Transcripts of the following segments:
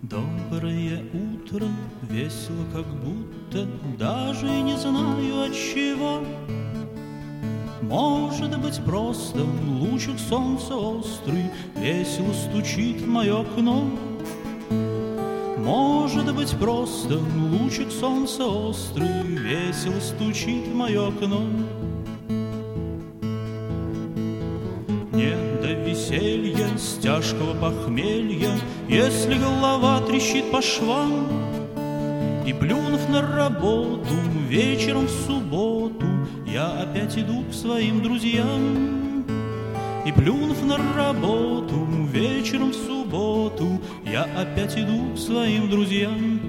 Доброе утро, весело как будто, даже и не знаю от чего. Может быть, просто лучик солнца острый весело стучит в мое окно. Может быть, просто лучик солнца острый весело стучит в мое окно. Не до веселья, с тяжкого похмелья, если голова трещит по швам. И плюнув на работу, вечером в субботу я опять иду к своим друзьям. И плюнув на работу, вечером в субботу я опять иду к своим друзьям.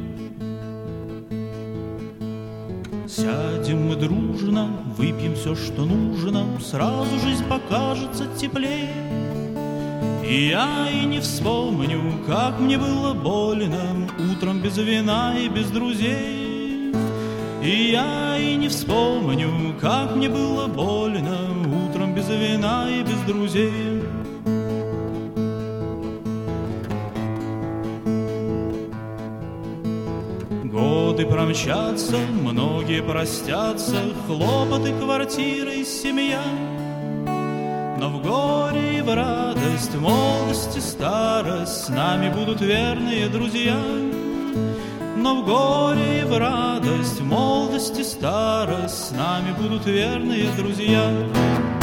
Сядем мы дружно, выпьем все, что нужно, сразу жизнь покажется теплее. И я и не вспомню, как мне было больно утром без вина и без друзей. И я и не вспомню, как мне было больно утром без вина и без друзей. Годы промчатся, многие простятся, хлопоты, квартиры и семья. Но в горе и в радость, в молодости, старость с нами будут верные друзья. Но в горе и в радость, в молодости, старость с нами будут верные друзья.